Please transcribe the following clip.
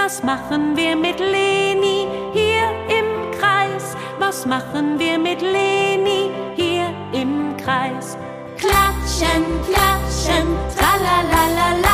Was machen wir mit Leni hier im Kreis? Was machen wir mit Leni hier im Kreis? Klatschen, klatschen, tralalala.